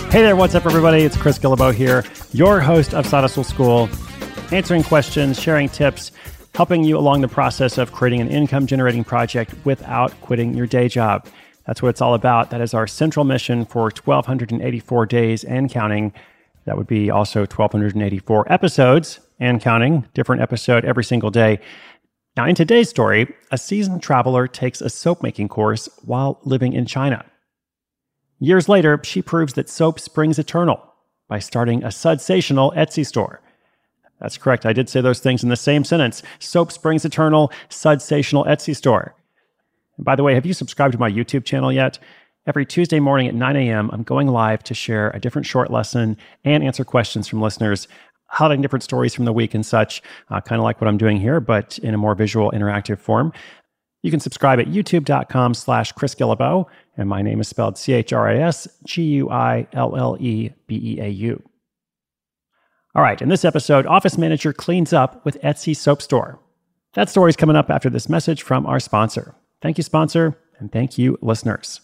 Hey there, what's up, everybody? It's Chris Guillebeau here, your host of Side Hustle School, answering questions, sharing tips, helping you along the process of creating an income-generating project without quitting your day job. That's what it's all about. That is our central mission for 1,284 days and counting. That would be also 1,284 episodes and counting, different episode every single day. Now, in today's story, a seasoned traveler takes a soap-making course while living in China. Years later, she proves that soap springs eternal by starting a sudsational Etsy store. That's correct. I did say those things in the same sentence. Soap springs eternal, sudsational Etsy store. And by the way, have you subscribed to my YouTube channel yet? Every Tuesday morning at 9 a.m., I'm going live to share a different short lesson and answer questions from listeners, highlighting different stories from the week and such, kind of like what I'm doing here, but in a more visual, interactive form. You can subscribe at youtube.com/Chris Guillebeau, and my name is spelled ChrisGuillebeau. All right, in this episode, office manager cleans up with Etsy soap store. That story's coming up after this message from our sponsor. Thank you, sponsor, and thank you, listeners.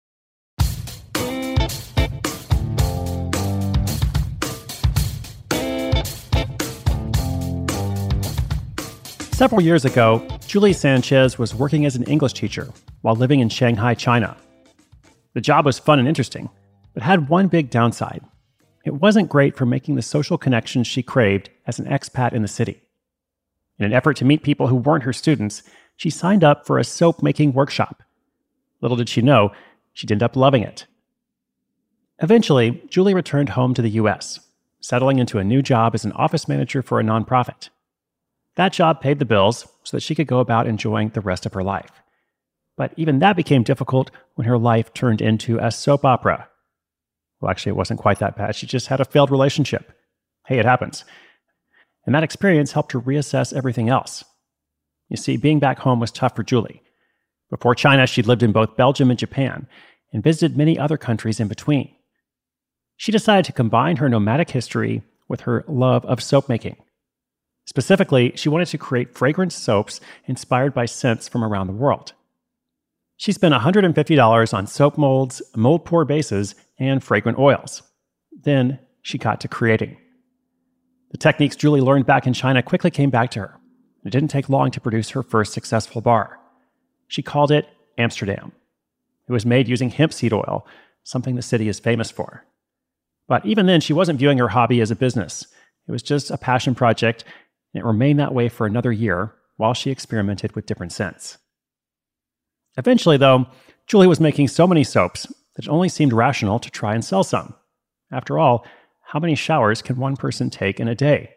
Several years ago, Julie Sanchez was working as an English teacher while living in Shanghai, China. The job was fun and interesting, but had one big downside. It wasn't great for making the social connections she craved as an expat in the city. In an effort to meet people who weren't her students, she signed up for a soap-making workshop. Little did she know, she'd end up loving it. Eventually, Julie returned home to the U.S., settling into a new job as an office manager for a nonprofit. That job paid the bills so that she could go about enjoying the rest of her life. But even that became difficult when her life turned into a soap opera. Well, actually, it wasn't quite that bad. She just had a failed relationship. Hey, it happens. And that experience helped her reassess everything else. You see, being back home was tough for Julie. Before China, she'd lived in both Belgium and Japan and visited many other countries in between. She decided to combine her nomadic history with her love of soap making. Specifically, she wanted to create fragrance soaps inspired by scents from around the world. She spent $150 on soap molds, mold pour bases, and fragrant oils. Then she got to creating. The techniques Julie learned back in China quickly came back to her. It didn't take long to produce her first successful bar. She called it Amsterdam. It was made using hemp seed oil, something the city is famous for. But even then, she wasn't viewing her hobby as a business. It was just a passion project, and it remained that way for another year while she experimented with different scents. Eventually, though, Julie was making so many soaps that it only seemed rational to try and sell some. After all, how many showers can one person take in a day?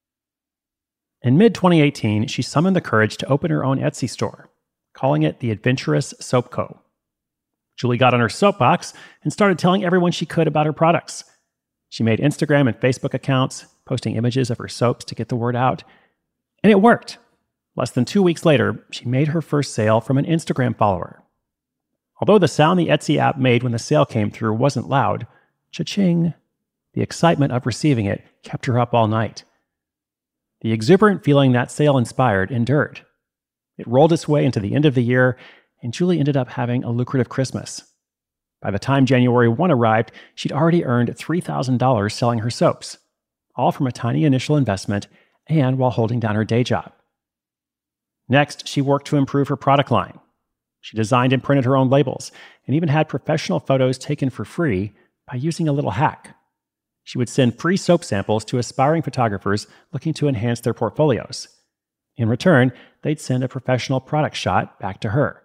In mid-2018, she summoned the courage to open her own Etsy store, calling it the Adventurous Soap Co. Julie got on her soapbox and started telling everyone she could about her products. She made Instagram and Facebook accounts, posting images of her soaps to get the word out. And it worked. Less than 2 weeks later, she made her first sale from an Instagram follower. Although the sound the Etsy app made when the sale came through wasn't loud, cha-ching, the excitement of receiving it kept her up all night. The exuberant feeling that sale inspired endured. It rolled its way into the end of the year, and Julie ended up having a lucrative Christmas. By the time January 1 arrived, she'd already earned $3,000 selling her soaps, all from a tiny initial investment and while holding down her day job. Next, she worked to improve her product line. She designed and printed her own labels and even had professional photos taken for free by using a little hack. She would send free soap samples to aspiring photographers looking to enhance their portfolios. In return, they'd send a professional product shot back to her.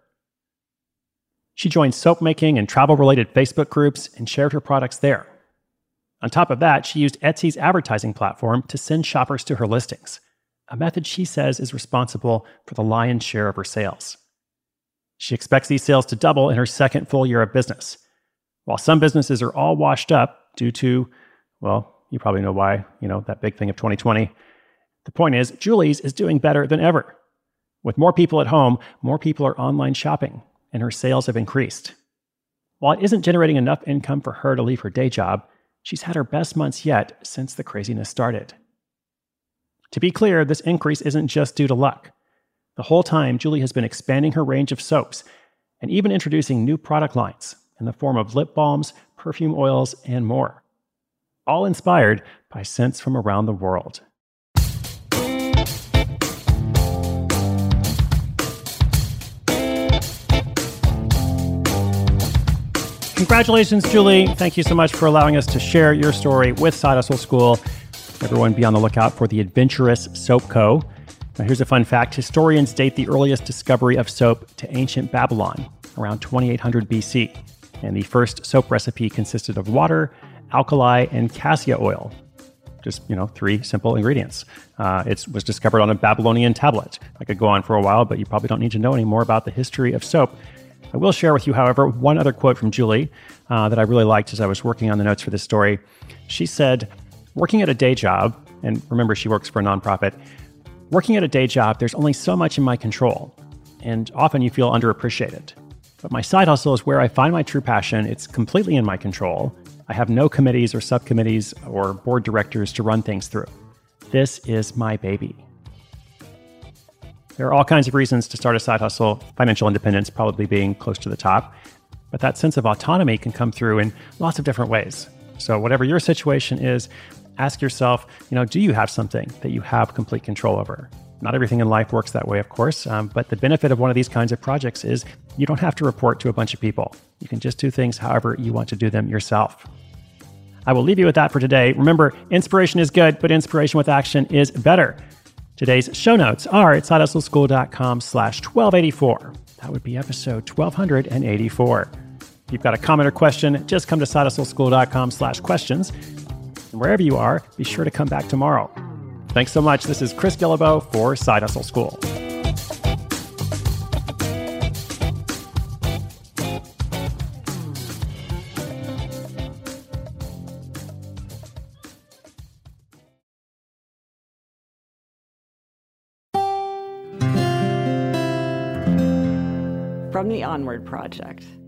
She joined soap making and travel-related Facebook groups and shared her products there. On top of that, she used Etsy's advertising platform to send shoppers to her listings, a method she says is responsible for the lion's share of her sales. She expects these sales to double in her second full year of business. While some businesses are all washed up due to, well, you probably know why, that big thing of 2020. The point is, Julie's is doing better than ever. With more people at home, more people are online shopping, and her sales have increased. While it isn't generating enough income for her to leave her day job, she's had her best months yet since the craziness started. To be clear, this increase isn't just due to luck. The whole time, Julie has been expanding her range of soaps and even introducing new product lines in the form of lip balms, perfume oils, and more. All inspired by scents from around the world. Congratulations, Julie. Thank you so much for allowing us to share your story with Side Hustle School. Everyone be on the lookout for the Adventurous Soap Co. Now, here's a fun fact. Historians date the earliest discovery of soap to ancient Babylon, around 2800 BC. And the first soap recipe consisted of water, alkali, and cassia oil. Just, three simple ingredients. It was discovered on a Babylonian tablet. I could go on for a while, but you probably don't need to know any more about the history of soap. I will share with you, however, one other quote from Julie that I really liked as I was working on the notes for this story. She said, working at a day job, and remember she works for a nonprofit, working at a day job, there's only so much in my control, and often you feel underappreciated. But my side hustle is where I find my true passion. It's completely in my control. I have no committees or subcommittees or board directors to run things through. This is my baby. There are all kinds of reasons to start a side hustle, financial independence probably being close to the top, but that sense of autonomy can come through in lots of different ways. So whatever your situation is, ask yourself, do you have something that you have complete control over? Not everything in life works that way, of course, but the benefit of one of these kinds of projects is you don't have to report to a bunch of people. You can just do things however you want to do them yourself. I will leave you with that for today. Remember, inspiration is good, but inspiration with action is better. Today's show notes are at sidehustleschool.com/1284. That would be episode 1284. If you've got a comment or question, just come to sidehustleschool.com/questions. And wherever you are, be sure to come back tomorrow. Thanks so much. This is Chris Guillebeau for Side Hustle School. From the Onward Project.